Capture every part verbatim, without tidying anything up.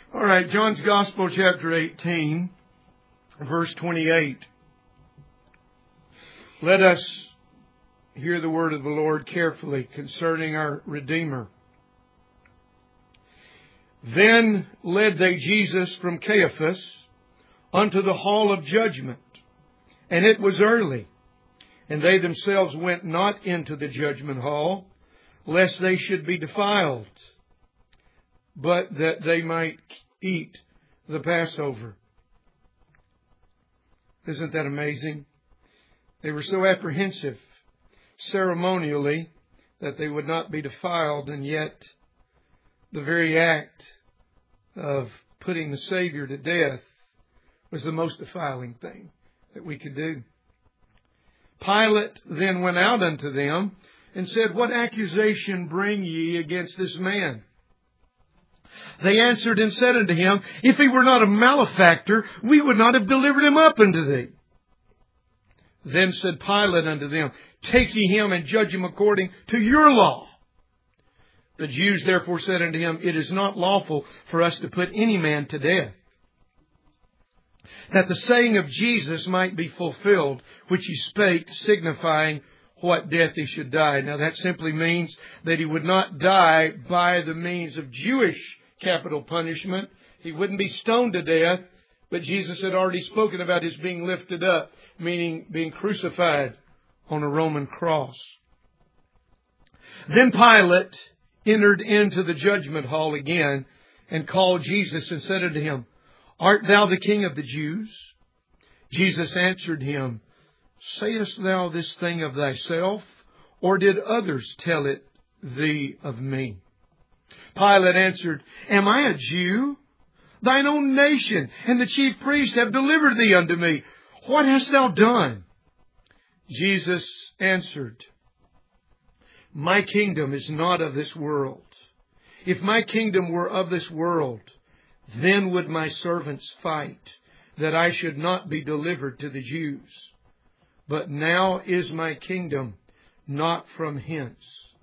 All right, John's Gospel, chapter eighteen, verse twenty-eight. Let us hear the word of the Lord carefully concerning our Redeemer. Then led they Jesus from Caiaphas unto the hall of judgment, and it was early, and they themselves went not into the judgment hall, lest they should be defiled, but that they might eat the Passover. Isn't that amazing? They were so apprehensive ceremonially that they would not be defiled, and yet the very act of putting the Savior to death was the most defiling thing that we could do. Pilate then went out unto them and said, What accusation bring ye against this man? They answered and said unto him, If he were not a malefactor, we would not have delivered him up unto thee. Then said Pilate unto them, Take ye him and judge him according to your law. The Jews therefore said unto him, It is not lawful for us to put any man to death, that the saying of Jesus might be fulfilled, which he spake, signifying what death he should die. Now that simply means that he would not die by the means of Jewish capital punishment. He wouldn't be stoned to death, but Jesus had already spoken about his being lifted up, meaning being crucified on a Roman cross. Then Pilate entered into the judgment hall again and called Jesus and said unto him, Art thou the King of the Jews? Jesus answered him, Sayest thou this thing of thyself, or did others tell it thee of me? Pilate answered, Am I a Jew? Thine own nation and the chief priests have delivered thee unto me. What hast thou done? Jesus answered, My kingdom is not of this world. If my kingdom were of this world, then would my servants fight, that I should not be delivered to the Jews. But now is my kingdom not from hence.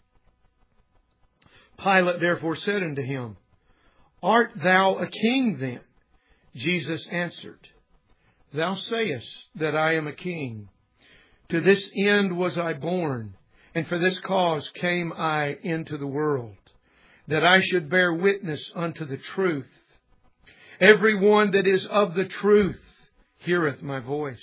Pilate therefore said unto him, Art thou a king then? Jesus answered, Thou sayest that I am a king. To this end was I born, and for this cause came I into the world, that I should bear witness unto the truth. Every one that is of the truth heareth my voice.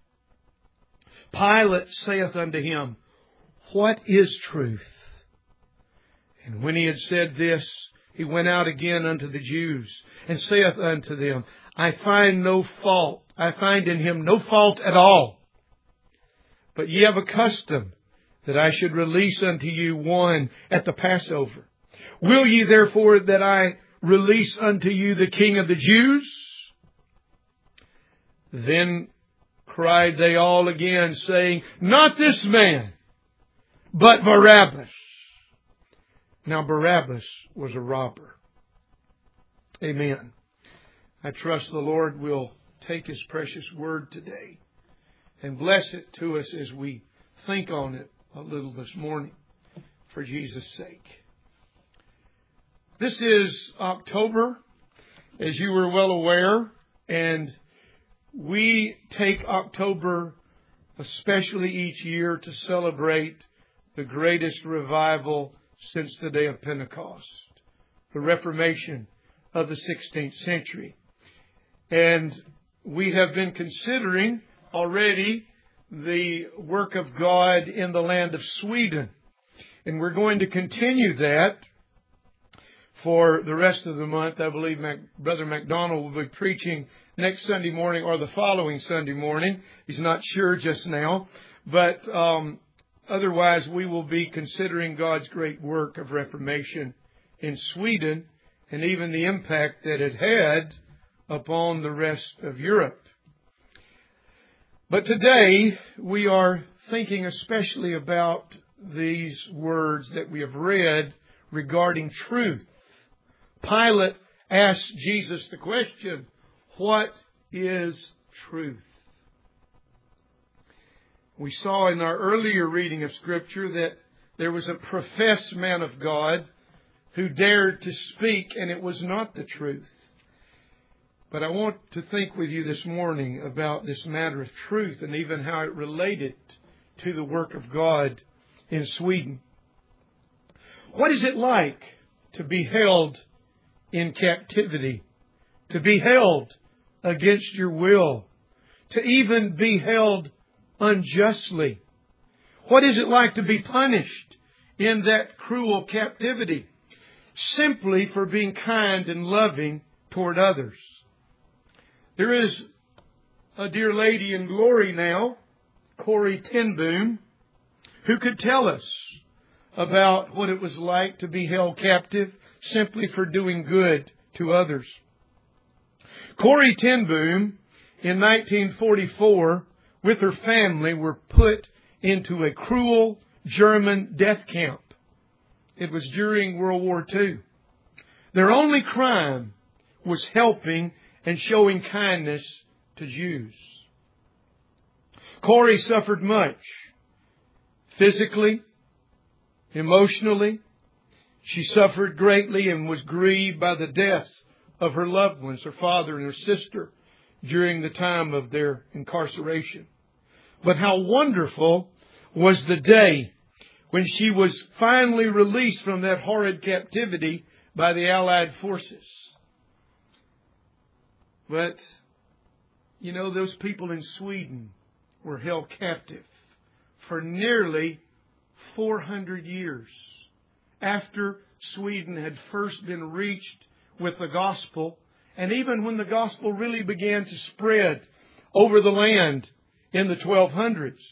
Pilate saith unto him, What is truth? And when he had said this, he went out again unto the Jews, and saith unto them, I find no fault. I find in him no fault at all. But ye have a custom that I should release unto you one at the Passover. Will ye therefore that I release unto you the King of the Jews? Then cried they all again, saying, Not this man, but Barabbas. Now Barabbas was a robber. Amen. I trust the Lord will take His precious word today and bless it to us as we think on it a little this morning for Jesus' sake. This is October, as you were well aware, and we take October especially each year to celebrate the greatest revival since the day of Pentecost, the Reformation of the sixteenth century. And we have been considering already the work of God in the land of Sweden. And we're going to continue that for the rest of the month. I believe Mac, Brother MacDonald will be preaching next Sunday morning or the following Sunday morning. He's not sure just now. But um, otherwise, we will be considering God's great work of Reformation in Sweden and even the impact that it had upon the rest of Europe. But today, we are thinking especially about these words that we have read regarding truth. Pilate asked Jesus the question, What is truth? We saw in our earlier reading of Scripture that there was a professed man of God who dared to speak, and it was not the truth. But I want to think with you this morning about this matter of truth and even how it related to the work of God in Sweden. What is it like to be held in captivity, to be held against your will, to even be held unjustly? What is it like to be punished in that cruel captivity simply for being kind and loving toward others? There is a dear lady in glory now, Corrie ten Boom, who could tell us about what it was like to be held captive simply for doing good to others. Corrie ten Boom, in nineteen forty-four, with her family, were put into a cruel German death camp. It was during World War Two. Their only crime was helping and showing kindness to Jews. Corrie suffered much. Physically, emotionally, she suffered greatly and was grieved by the deaths of her loved ones, her father and her sister, during the time of their incarceration. But how wonderful was the day when she was finally released from that horrid captivity by the Allied forces. But, you know, those people in Sweden were held captive for nearly four hundred years after Sweden had first been reached with the gospel, and even when the gospel really began to spread over the land in the twelve hundreds.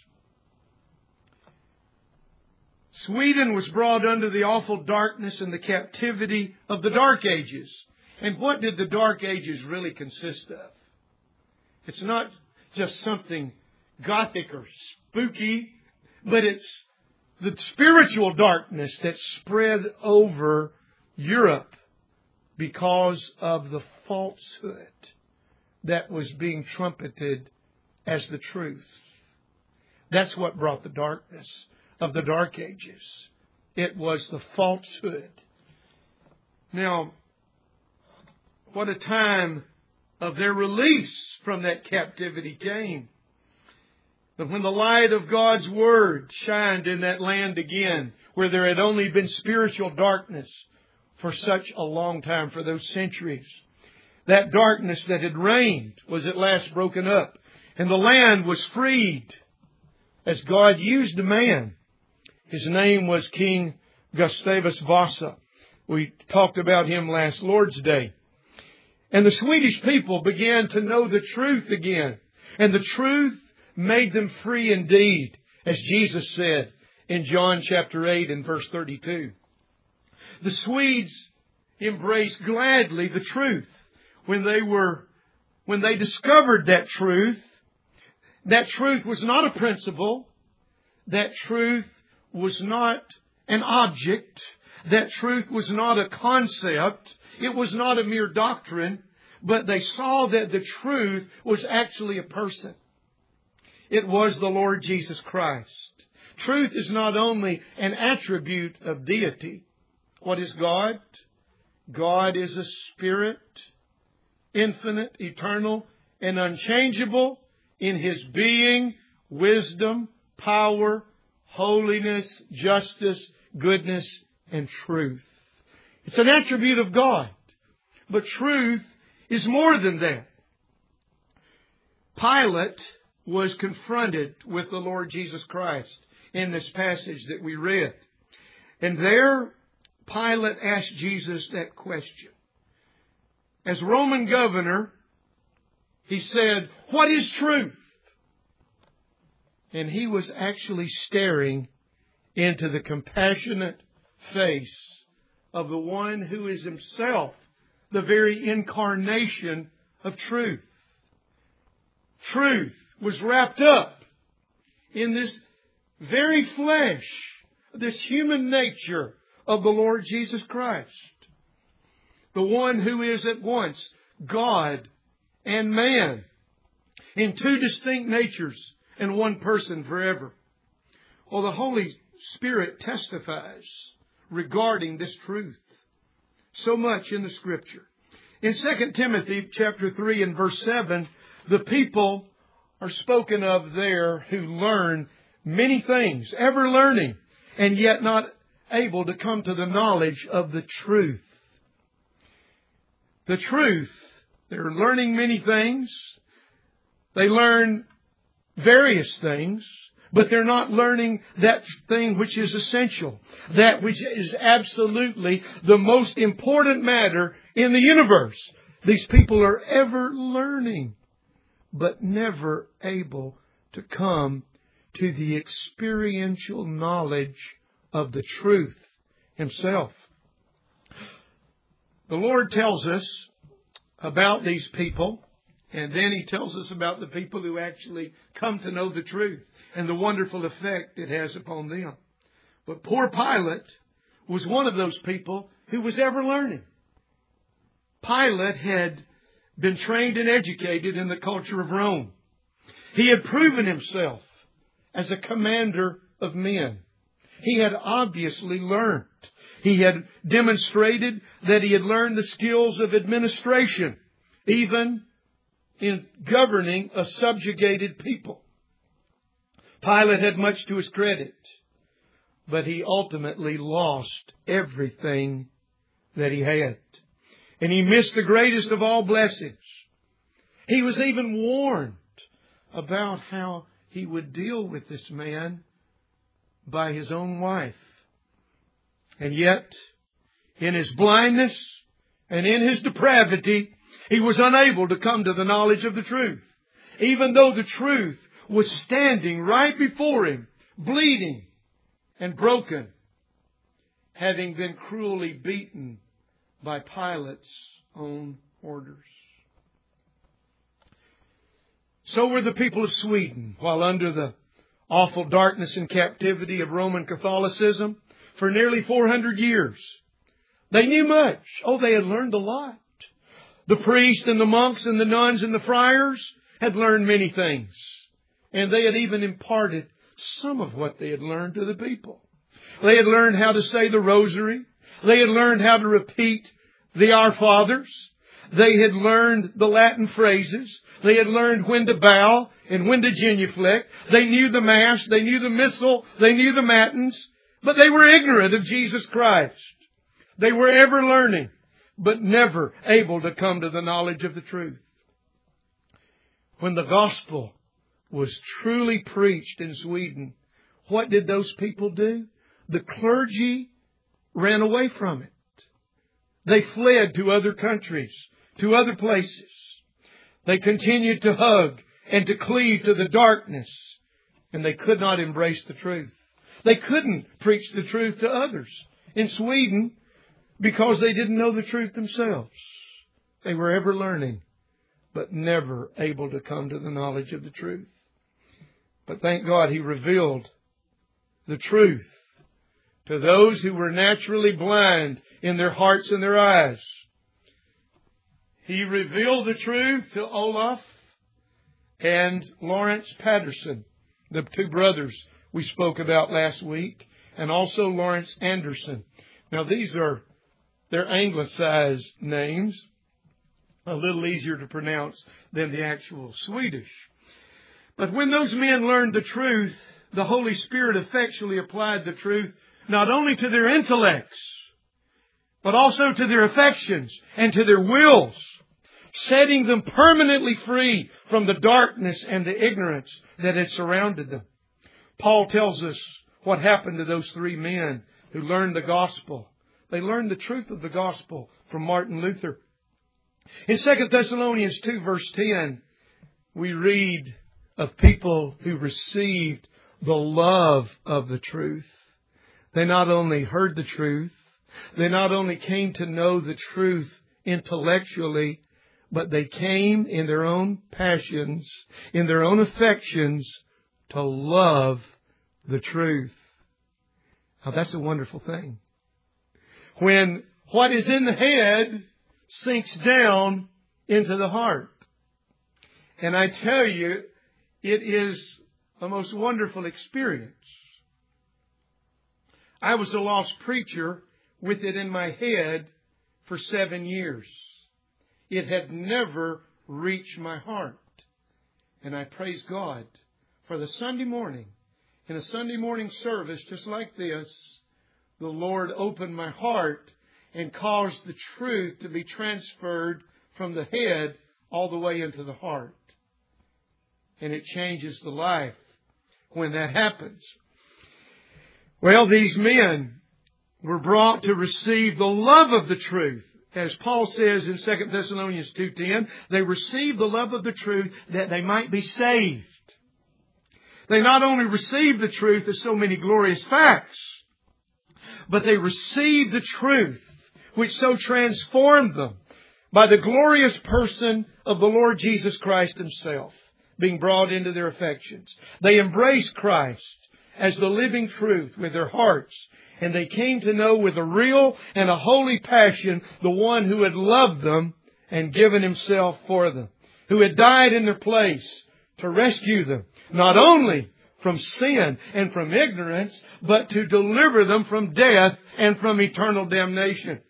Sweden was brought under the awful darkness and the captivity of the Dark Ages. And what did the Dark Ages really consist of? It's not just something gothic or spooky, but it's the spiritual darkness that spread over Europe because of the falsehood that was being trumpeted as the truth. That's what brought the darkness of the Dark Ages. It was the falsehood. Now, what a time of their release from that captivity came. But when the light of God's Word shined in that land again, where there had only been spiritual darkness for such a long time, for those centuries, that darkness that had reigned was at last broken up, and the land was freed as God used a man. His name was King Gustavus Vasa. We talked about him last Lord's Day. And the Swedish people began to know the truth again. And the truth made them free indeed, as Jesus said in John chapter eight and verse thirty-two. The Swedes embraced gladly the truth when they were, when they discovered that truth. That truth was not a principle. That truth was not an object. That truth was not a concept. It was not a mere doctrine. But they saw that the truth was actually a person. It was the Lord Jesus Christ. Truth is not only an attribute of deity. What is God? God is a spirit, infinite, eternal, and unchangeable in His being, wisdom, power, holiness, justice, goodness, and truth. It's an attribute of God. But truth is more than that. Pilate was confronted with the Lord Jesus Christ in this passage that we read. And there, Pilate asked Jesus that question. As Roman governor, he said, "What is truth?" And he was actually staring into the compassionate face of the one who is himself the very incarnation of truth. Truth was wrapped up in this very flesh, this human nature of the Lord Jesus Christ. The one who is at once God and man in two distinct natures and one person forever. Well, the Holy Spirit testifies regarding this truth so much in the Scripture. In Second Timothy chapter three and verse seven, the people are spoken of there who learn many things, ever learning, and yet not able to come to the knowledge of the truth. The truth. They're learning many things. They learn various things, but they're not learning that thing which is essential, that which is absolutely the most important matter in the universe. These people are ever learning, but never able to come to the experiential knowledge of the truth Himself. The Lord tells us about these people, and then He tells us about the people who actually come to know the truth and the wonderful effect it has upon them. But poor Pilate was one of those people who was ever learning. Pilate had been trained and educated in the culture of Rome. He had proven himself as a commander of men. He had obviously learned. He had demonstrated that he had learned the skills of administration, even in governing a subjugated people. Pilate had much to his credit, but he ultimately lost everything that he had. And he missed the greatest of all blessings. He was even warned about how he would deal with this man by his own wife. And yet, in his blindness and in his depravity, he was unable to come to the knowledge of the truth. Even though the truth was standing right before him, bleeding and broken, having been cruelly beaten by Pilate's own orders. So were the people of Sweden, while under the awful darkness and captivity of Roman Catholicism for nearly four hundred years. They knew much. Oh, they had learned a lot. The priests and the monks and the nuns and the friars had learned many things. And they had even imparted some of what they had learned to the people. They had learned how to say the rosary. They had learned how to repeat the Our Fathers. They had learned the Latin phrases. They had learned when to bow and when to genuflect. They knew the Mass. They knew the Missal. They knew the Matins. But they were ignorant of Jesus Christ. They were ever learning, but never able to come to the knowledge of the truth. When the gospel was truly preached in Sweden, what did those people do? The clergy ran away from it. They fled to other countries, to other places. They continued to hug and to cleave to the darkness, and they could not embrace the truth. They couldn't preach the truth to others in Sweden because they didn't know the truth themselves. They were ever learning, but never able to come to the knowledge of the truth. But thank God He revealed the truth to those who were naturally blind in their hearts and their eyes. He revealed the truth to Olaf and Lawrence Patterson, the two brothers we spoke about last week, and also Lawrence Anderson. Now these are their anglicized names, a little easier to pronounce than the actual Swedish. But when those men learned the truth, the Holy Spirit effectually applied the truth not only to their intellects, but also to their affections and to their wills, setting them permanently free from the darkness and the ignorance that had surrounded them. Paul tells us what happened to those three men who learned the gospel. They learned the truth of the gospel from Martin Luther. In Second Thessalonians two, verse ten, we read of people who received the love of the truth. They not only heard the truth, they not only came to know the truth intellectually, but they came in their own passions, in their own affections, to love the truth. Now that's a wonderful thing. When what is in the head sinks down into the heart. And I tell you, it is a most wonderful experience. I was a lost preacher with it in my head for seven years. it had never reached my heart. And I praise God for the Sunday morning. In a Sunday morning service just like this, the Lord opened my heart and caused the truth to be transferred from the head all the way into the heart. And it changes the life when that happens. Well, these men were brought to receive the love of the truth. As Paul says in Second Thessalonians two ten, they received the love of the truth that they might be saved. They not only received the truth as so many glorious facts, but they received the truth which so transformed them by the glorious person of the Lord Jesus Christ Himself being brought into their affections. They embraced Christ as the living truth with their hearts, and they came to know with a real and a holy passion the one who had loved them and given Himself for them, who had died in their place to rescue them, not only from sin and from ignorance, but to deliver them from death and from eternal damnation.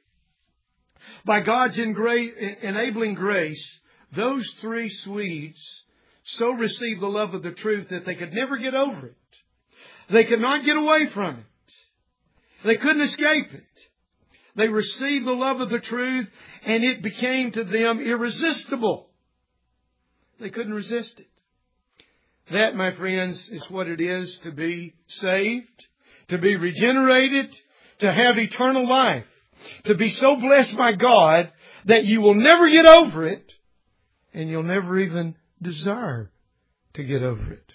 By God's enabling grace, those three Swedes so received the love of the truth that they could never get over it. They could not get away from it. They couldn't escape it. They received the love of the truth, and it became to them irresistible. They couldn't resist it. That, my friends, is what it is to be saved, to be regenerated, to have eternal life, to be so blessed by God that you will never get over it, and you'll never even desire to get over it.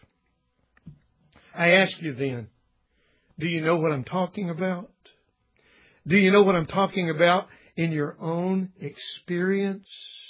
I ask you then, do you know what I'm talking about? Do you know what I'm talking about in your own experience?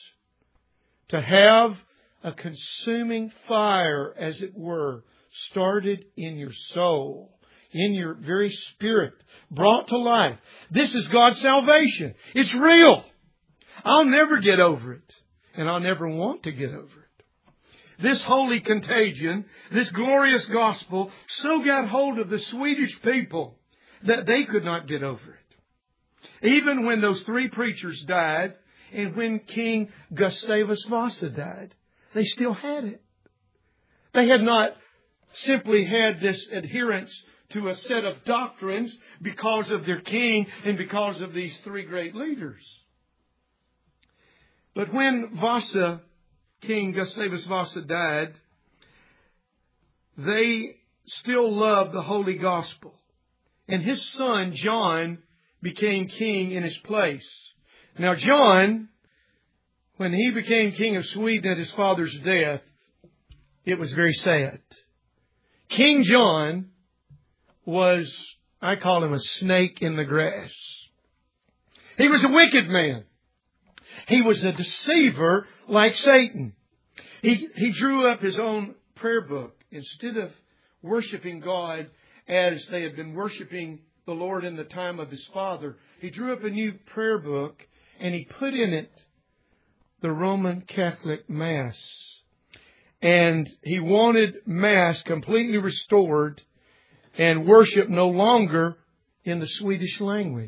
To have a consuming fire, as it were, started in your soul, in your very spirit, brought to life. This is God's salvation. It's real. I'll never get over it, and I'll never want to get over it. This holy contagion, this glorious gospel, so got hold of the Swedish people that they could not get over it. Even when those three preachers died, and when King Gustavus Vasa died, they still had it. They had not simply had this adherence to a set of doctrines because of their king and because of these three great leaders. But when Vasa, King Gustavus Vasa died, they still loved the Holy Gospel. And his son, John, became king in his place. Now, John, when he became king of Sweden at his father's death, it was very sad. King John was, I call him a snake in the grass. He was a wicked man. He was a deceiver like Satan. He, he drew up his own prayer book. Instead of worshiping God as they had been worshiping the Lord in the time of his father, he drew up a new prayer book and he put in it the Roman Catholic Mass. And he wanted Mass completely restored and worship no longer in the Swedish language.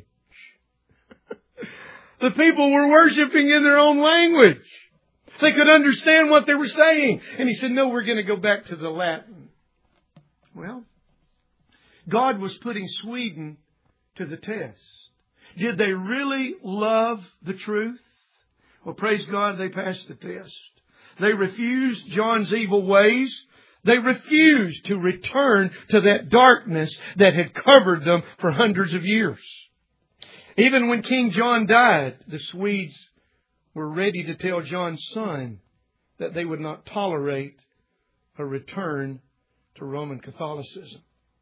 The people were worshiping in their own language. They could understand what they were saying. And he said, no, we're going to go back to the Latin. Well, God was putting Sweden to the test. Did they really love the truth? Well, praise God, they passed the test. They refused John's evil ways. They refused to return to that darkness that had covered them for hundreds of years. Even when King John died, the Swedes were ready to tell John's son that they would not tolerate a return to Roman Catholicism.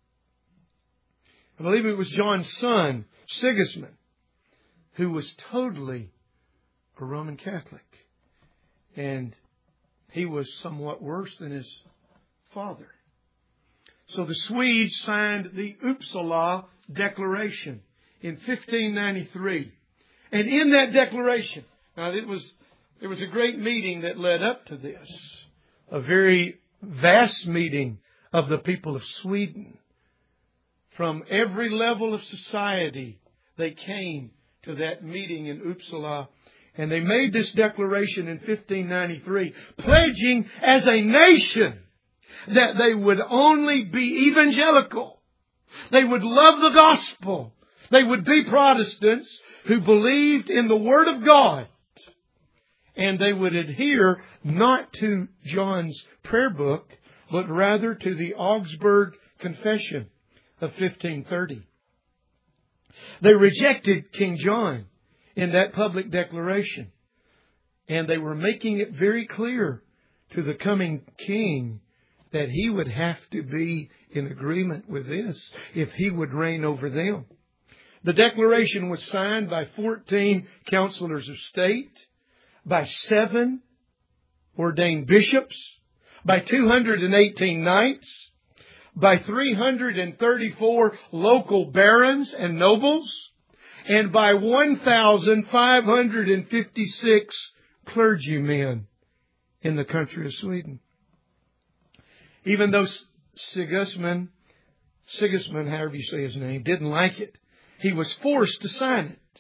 I believe it was John's son, Sigismund, who was totally a Roman Catholic. And he was somewhat worse than his father. So the Swedes signed the Uppsala Declaration in fifteen ninety-three. And in that declaration, now it was, there was a great meeting that led up to this. A very vast meeting of the people of Sweden. From every level of society, they came to that meeting in Uppsala. And they made this declaration in fifteen ninety-three, pledging as a nation that they would only be evangelical. They would love the gospel. They would be Protestants who believed in the Word of God. And they would adhere not to John's prayer book, but rather to the Augsburg Confession of fifteen thirty. They rejected King John in that public declaration. And they were making it very clear to the coming king that he would have to be in agreement with this if he would reign over them. The declaration was signed by fourteen counselors of state, by seven ordained bishops, by two hundred eighteen knights, by three hundred thirty-four local barons and nobles, and by one thousand five hundred fifty-six clergymen in the country of Sweden. Even though Sigismund, Sigismund, however you say his name, didn't like it, he was forced to sign it.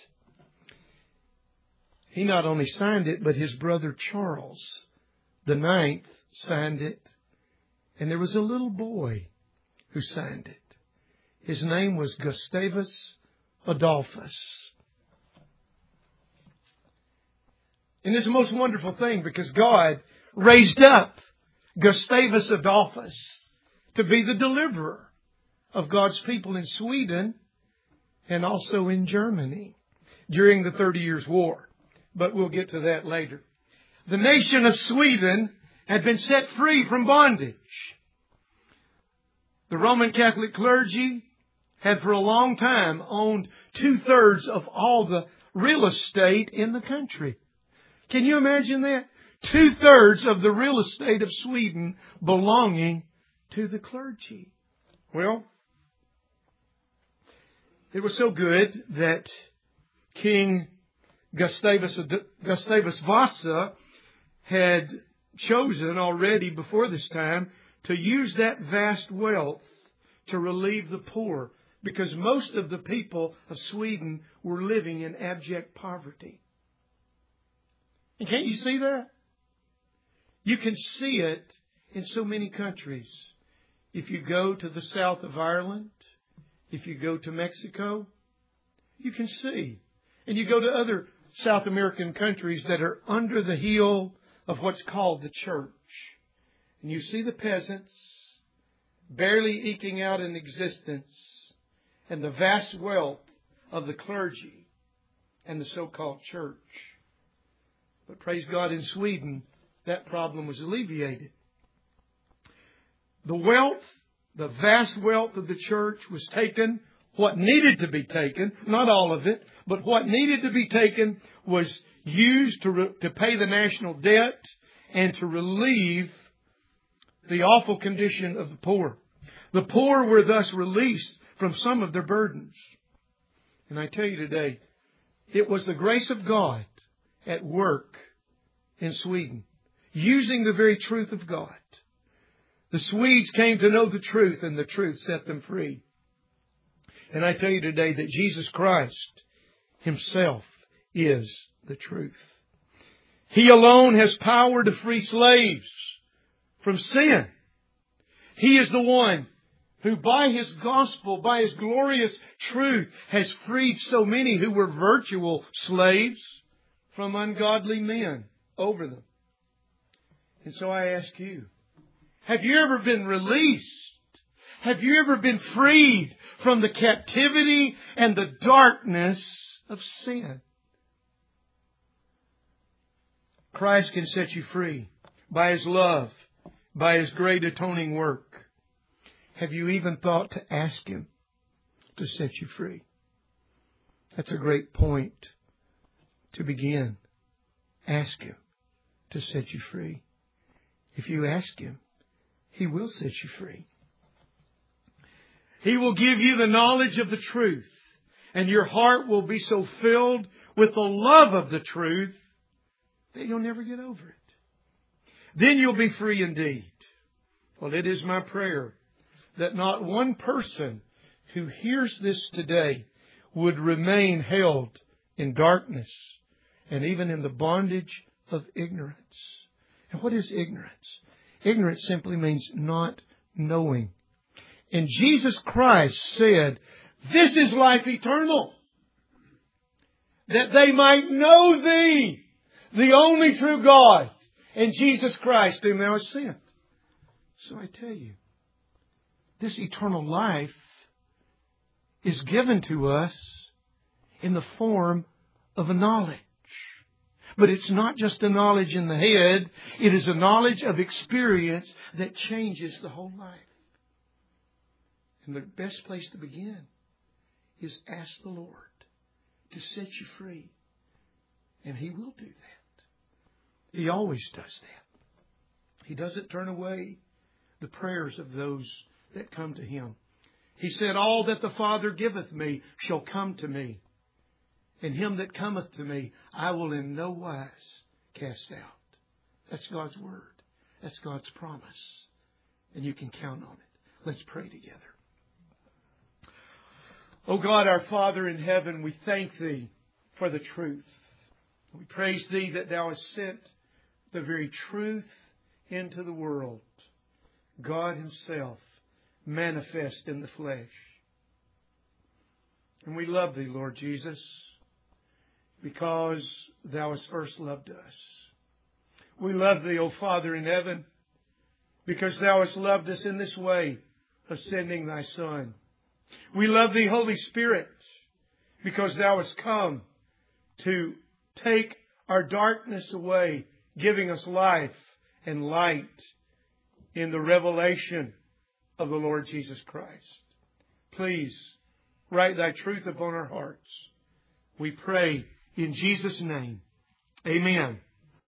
He not only signed it, but his brother Charles the ninth signed it. And there was a little boy who signed it. His name was Gustavus Adolphus. And it's the most wonderful thing because God raised up Gustavus Adolphus to be the deliverer of God's people in Sweden and also in Germany during the Thirty Years' War. But we'll get to that later. The nation of Sweden had been set free from bondage. The Roman Catholic clergy had for a long time owned two-thirds of all the real estate in the country. Can you imagine that? Two-thirds of the real estate of Sweden belonging to the clergy. Well, it was so good that King Gustavus, Gustavus Vasa had chosen already before this time to use that vast wealth to relieve the poor, because most of the people of Sweden were living in abject poverty. And can't you see that? You can see it in so many countries. If you go to the south of Ireland, if you go to Mexico, you can see. And you go to other South American countries that are under the heel of what's called the church. And you see the peasants barely eking out an existence and the vast wealth of the clergy and the so-called church. But praise God, in Sweden, that problem was alleviated. The wealth, the vast wealth of the church was taken. What needed to be taken, not all of it, but what needed to be taken was used to, re- to pay the national debt and to relieve the awful condition of the poor. The poor were thus released from some of their burdens. And I tell you today, it was the grace of God at work in Sweden, using the very truth of God. The Swedes came to know the truth, and the truth set them free. And I tell you today that Jesus Christ Himself is the truth. He alone has power to free slaves from sin. He is the one who by His gospel, by His glorious truth, has freed so many who were virtual slaves from ungodly men over them. And so I ask you, have you ever been released? Have you ever been freed from the captivity and the darkness of sin? Christ can set you free by His love, by His great atoning work. Have you even thought to ask Him to set you free? That's a great point to begin. Ask Him to set you free. If you ask Him, He will set you free. He will give you the knowledge of the truth, and your heart will be so filled with the love of the truth that you'll never get over it. Then you'll be free indeed. Well, it is my prayer that not one person who hears this today would remain held in darkness and even in the bondage of ignorance. And what is ignorance? Ignorance simply means not knowing. And Jesus Christ said, this is life eternal, that they might know Thee, the only true God, and Jesus Christ whom Thou hast sent. So I tell you, this eternal life is given to us in the form of a knowledge. But it's not just a knowledge in the head. It is a knowledge of experience that changes the whole life. And the best place to begin is ask the Lord to set you free. And He will do that. He always does that. He doesn't turn away the prayers of those that come to Him. He said, all that the Father giveth me shall come to me. And him that cometh to me, I will in no wise cast out. That's God's Word. That's God's promise. And you can count on it. Let's pray together. Oh God, our Father in heaven, we thank Thee for the truth. We praise Thee that Thou hast sent the very truth into the world. God Himself manifest in the flesh. And we love Thee, Lord Jesus, because Thou hast first loved us. We love Thee, O Father in heaven, because Thou hast loved us in this way of sending Thy Son. We love Thee, Holy Spirit, because Thou hast come to take our darkness away, giving us life and light in the revelation of the Lord Jesus Christ. Please write Thy truth upon our hearts. We pray in Jesus' name. Amen.